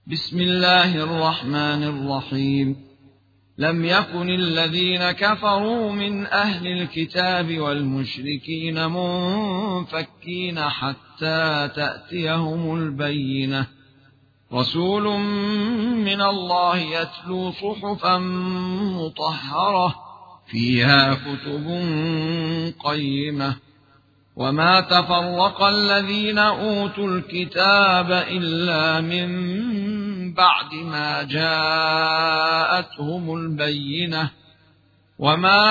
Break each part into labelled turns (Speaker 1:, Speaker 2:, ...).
Speaker 1: بسم الله الرحمن الرحيم. لم يكن الذين كفروا من أهل الكتاب والمشركين منفكين حتى تأتيهم البينة، رسول من الله يتلو صحفا مطهرة فيها كتب قيمة، وما تفرق الذين أوتوا الكتاب إلا من بعد ما جاءتهم البينة، وما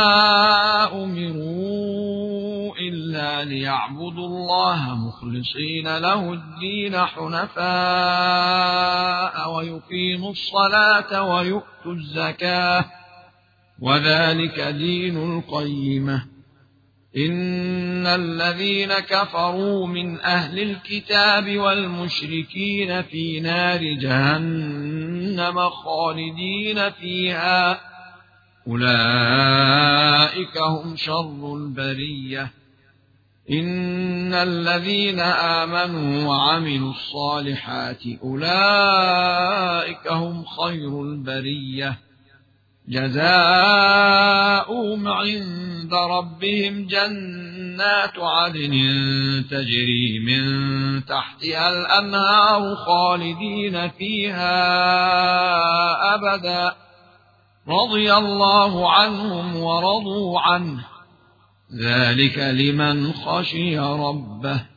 Speaker 1: أمروا إلا ليعبدوا الله مخلصين له الدين حنفاء ويقيموا الصلاة ويؤتوا الزكاة، وذلك دين القيمة. إن الذين كفروا من أهل الكتاب والمشركين في نار جهنم خالدين فيها، أولئك هم شر البرية. إن الذين آمنوا وعملوا الصالحات أولئك هم خير البرية، جزاؤهم عند ربهم جنات عدن تجري من تحتها الأنهار خالدين فيها أبدا، رضي الله عنهم ورضوا عنه، ذلك لمن خشي ربه.